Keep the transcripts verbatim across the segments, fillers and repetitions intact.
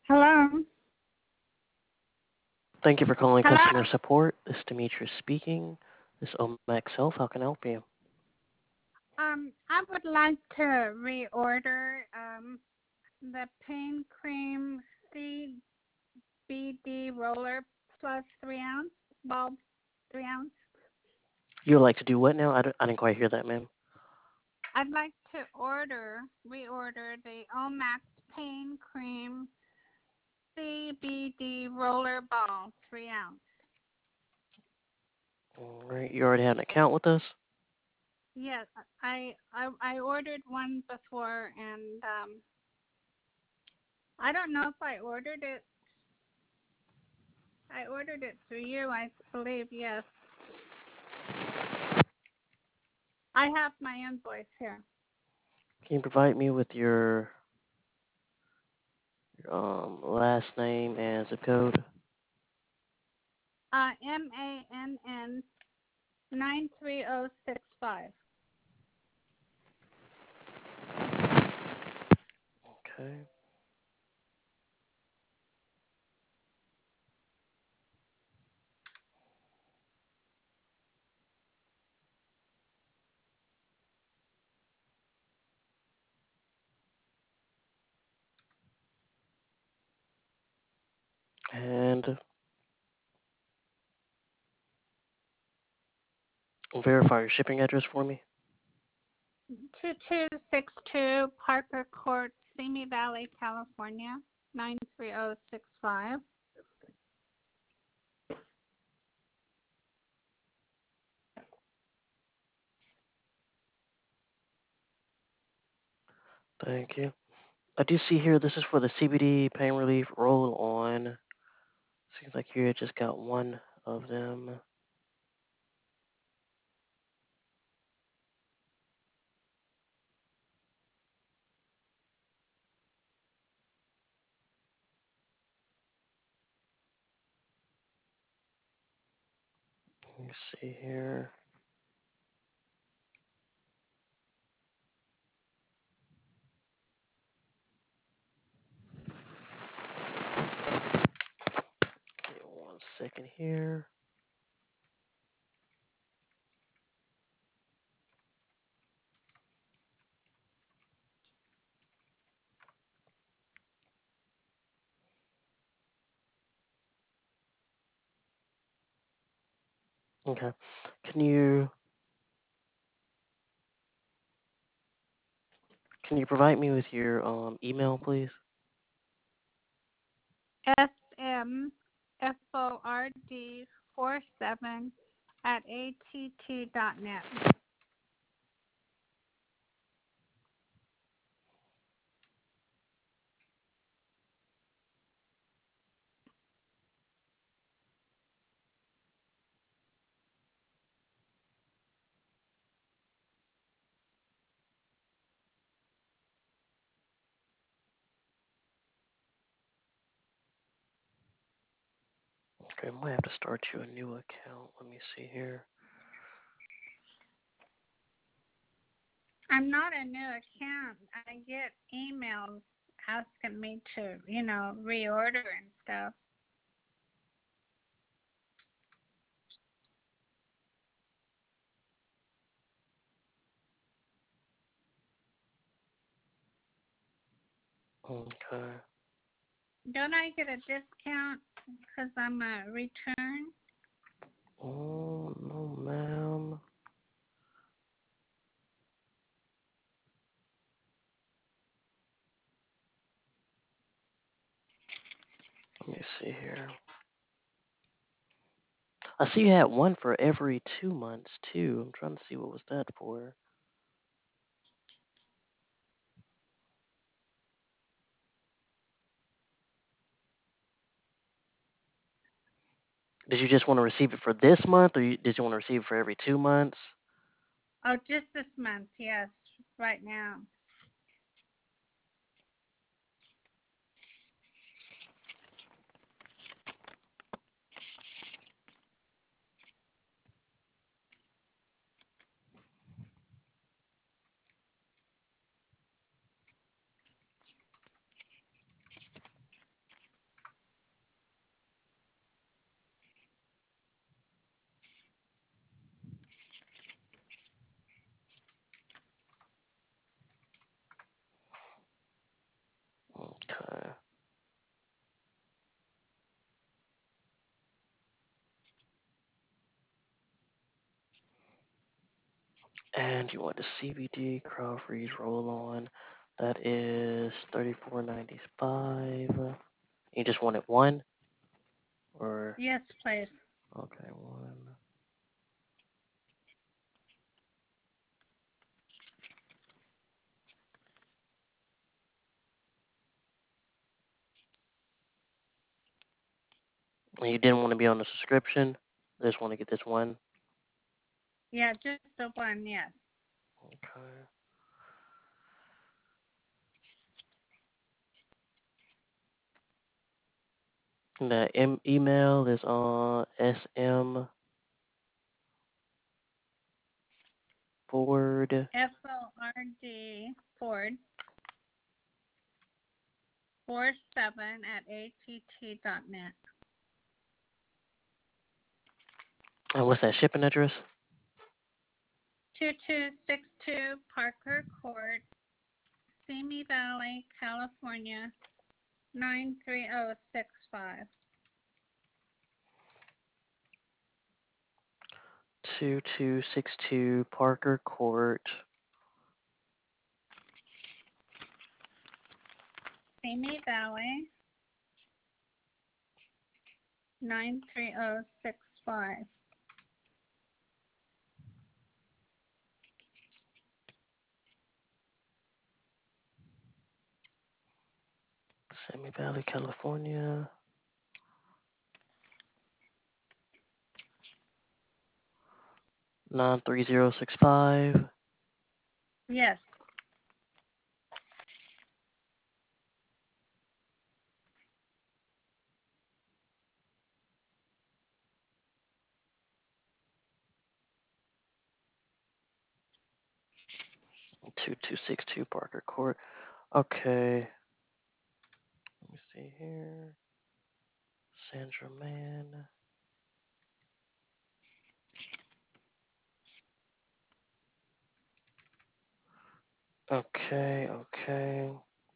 Hello. Thank you for calling customer Hello. support. This is Demetrius speaking. This is Omax Health. How can I help you? Um, I would like to reorder um the pain cream C B D roller plus three ounce bulb three ounce. You would like to do what now? I, don't, I didn't quite hear that, ma'am. I'd like to order reorder the Omax pain cream C B D roller ball three ounce. All right. You already had an account with us? Yes, I I I ordered one before and um I don't know if I ordered it. I ordered it through you, I believe. Yes. I have my invoice here. Can you provide me with your, your um, last name and zip code? Uh, M A N N nine three zero six five. Okay. And verify your shipping address for me. two two six two Parker Court, Simi Valley, California nine three zero six five. Thank you. I do see here this is for the C B D pain relief roll on. Seems like you just got one of them. Let me see here. Give me one second here. Okay. Can you can you provide me with your um email, please? S M F O R D four seven at A T T dot net. Okay, I might have to start you a new account. Let me see here. I'm not a new account. I get emails asking me to, you know, reorder and stuff. Okay. Don't I get a discount because I'm a return? Oh no, ma'am. Let me see here. I see you had one for every two months too. I'm trying to see what was that for. Did you just want to receive it for this month, or you, did you want to receive it for every two months? Oh, just this month, yes, right now. Okay. And you want the C B D crowd freeze roll on. That is thirty-four ninety-five. You just want it one? Or Yes, please. okay, one. And you didn't want to be on the subscription? Just want to get this one? Yeah, just the one, yes. Okay. The em- email is on S M Ford. F O R D Ford four seven at A T T dot net. And what's that shipping address? two two six two Parker Court, Simi Valley, California, nine three zero six five. two two six two Parker Court. Simi Valley, nine three zero six five. Simi Valley, California. nine three zero six five. Yes. two two six two Parker Court. Okay. Let me see here. Sandra Mann. Okay, okay.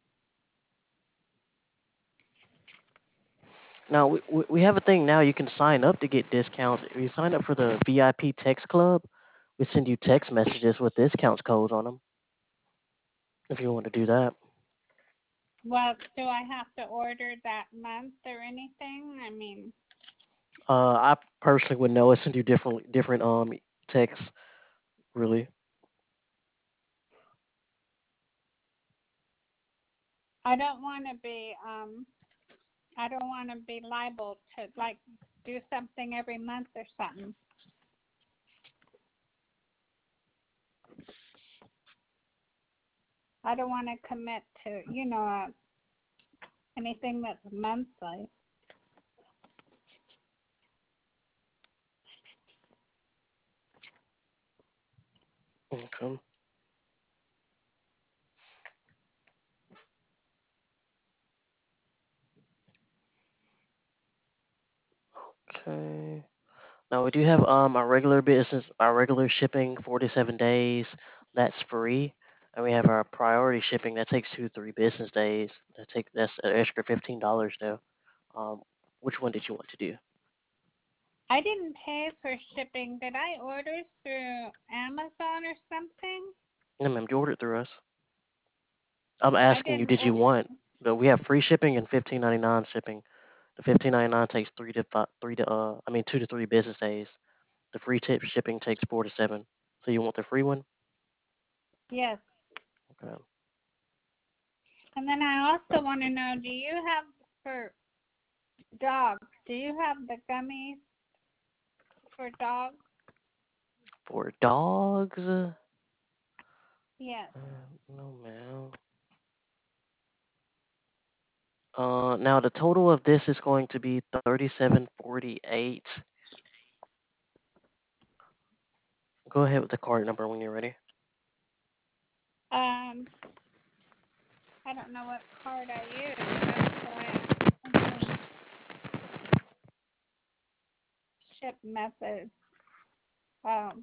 Now we, we we have a thing now. You can sign up to get discounts. If you sign up for the V I P text club, we send you text messages with discounts codes on them. If you want to do that. Well, do I have to order that month or anything? I mean, Uh, I personally would know. I send you different different um texts. Really. I don't want to be um I don't want to be liable to like do something every month or something. I don't want to commit to, you know, uh, anything that's monthly. Okay. Okay. Now we do have um our regular business, our regular shipping, four to seven days. That's free, and we have our priority shipping that takes two to three business days. That take that's an extra fifteen dollars though. Um, which one did you want to do? I didn't pay for shipping. Did I order through Amazon or something? No, ma'am, you ordered through us. I'm I asking you, didn't did you order. want? But we have free shipping and fifteen ninety nine shipping. The fifteen ninety nine takes three to five, three to uh, I mean two to three business days. The free tip shipping takes four to seven. So you want the free one? Yes. Okay. And then I also want to know, do you have for dogs, do you have the gummies for dogs? For dogs? Uh, Yes. no, ma'am. Uh, now the total of this is going to be thirty-seven forty-eight. Go ahead with the card number when you're ready. Um, I don't know what card I use. That's why I'm thinking ship method. Um,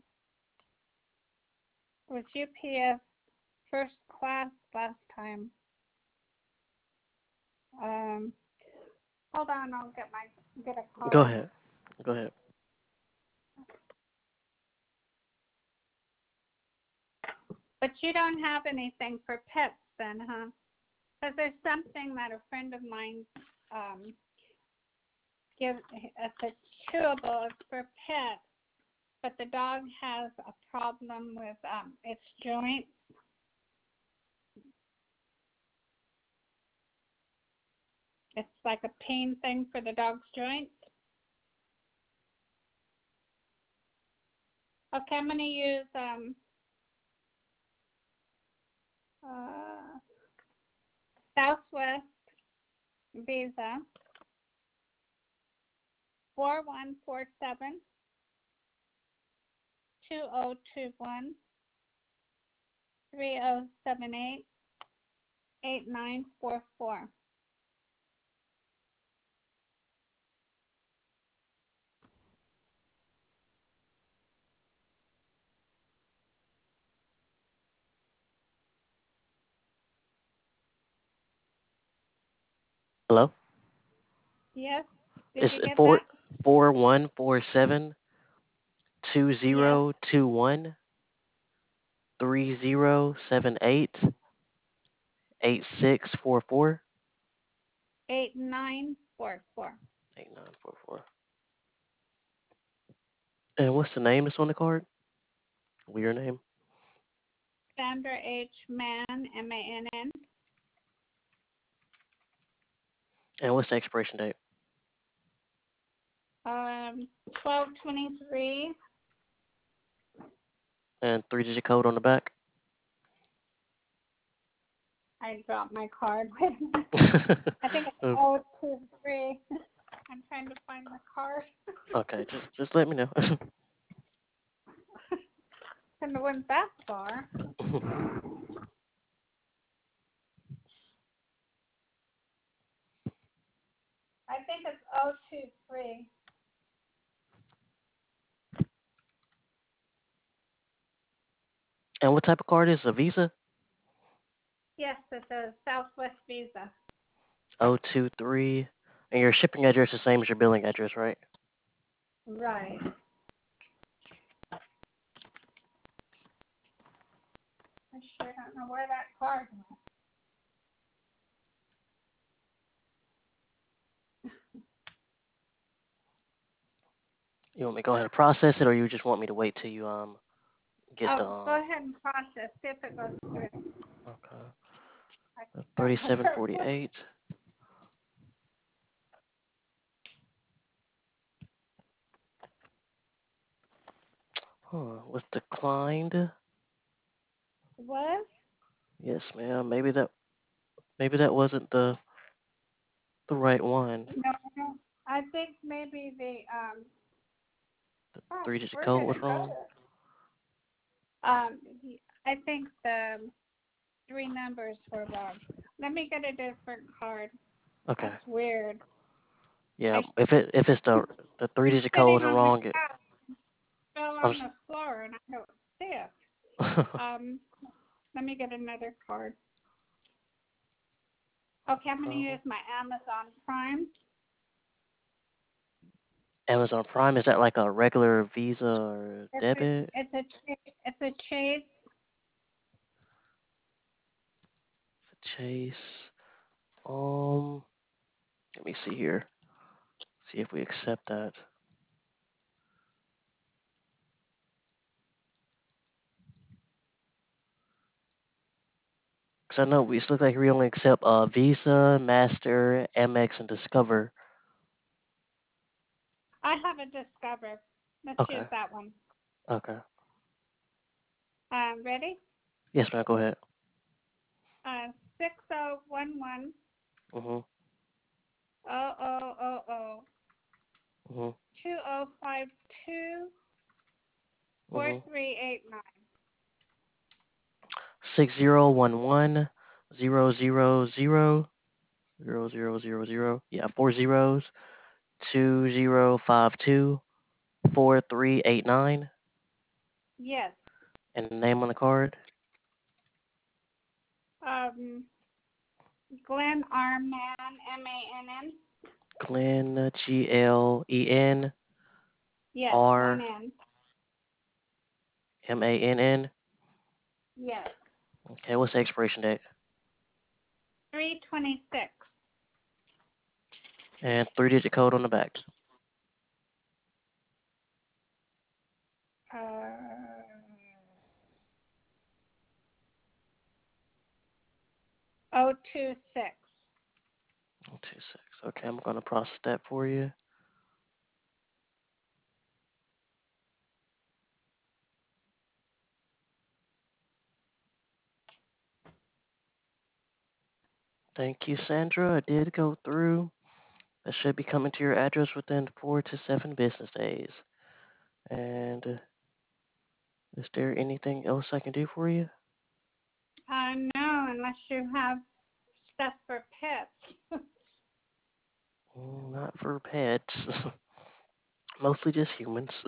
was U P S first class last time. Um, hold on, I'll get my get a Go card. ahead. Go ahead. But you don't have anything for pets then, huh? Because there's something that a friend of mine um, gives. It's a chewable. It's for pets, but the dog has a problem with um, its joints. It's like a pain thing for the dog's joints. Okay, I'm going to use um, uh, Southwest Visa four one four seven two zero two one three zero seven eight eight nine four four. Hello. Yes, did It's you get four that? four one four seven two Yes, zero two one three zero seven eight eight six four four eight nine four four. eight nine four four. And what's the name that's on the card? What's your name? Sandra H. Mann, M A N N. And what's the expiration date? Um, twelve twenty-three. And three digit code on the back? I dropped my card. Wait a minute. I think it's oh two three. I'm trying to find the card. Okay, just just let me know. Couldn't have went that far. I think it's oh two three. And what type of card is it? A Visa? Yes, it's a Southwest Visa. oh two three. And your shipping address is the same as your billing address, right? Right. I sure don't know where that card went. You want me to go ahead and process it, or you just want me to wait till you um get Oh, the go um? ahead and process. See if it goes through. Okay. I don't know Thirty-seven where it went. forty-eight. Huh? Was declined. What? Yes, ma'am. Maybe that maybe that wasn't the the right one. No, no. I think maybe the um. Gosh, Three digit where code did was it go? wrong. Um, I think the three numbers were wrong. Let me get a different card. Okay. That's weird. Yeah. I If it if it's the the three it's digit code sitting was on the wrong, it, couch, fell I'm. on the floor, and I don't see it. s- Um, let me get another card. Okay, I'm going to um, use my Amazon Prime. Amazon Prime, is that like a regular Visa or It's a debit? it's a it's a Chase. Chase. Um. Let me see here. See if we accept that. Cause I know we look like we only accept uh Visa, Master, Amex, and Discover. I have a Discover. Let's use Okay. that one. Okay. Um, ready? Yes, ma'am. Go ahead. Uh, six zero one one Mhm. oh oh oh oh Mhm. two zero five two four Mhm. three eight nine. Six zero one one zero zero zero zero zero zero zero. Yeah, four zeros. Two zero five two four three eight nine. Yes. And the name on the card. Um, Glen R. Mann, M A N N. Glen, G L E N Yes, one R N. M A N N. Yes. Okay, what's the expiration date? three twenty-six. And three-digit code on the back. Uh, oh two six. Two six. Okay, I'm gonna process that for you. Thank you, Sandra. It did go through. That should be coming to your address within four to seven business days. And uh, is there anything else I can do for you? Uh, no, unless you have stuff for pets. Mm, not for pets. Mostly just humans.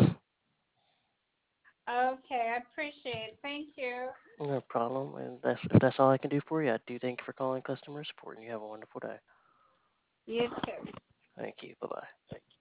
Okay, I appreciate it. Thank you. No problem. And that's if that's all I can do for you, I do thank you for calling customer support, and you have a wonderful day. You too. Thank you. Bye bye.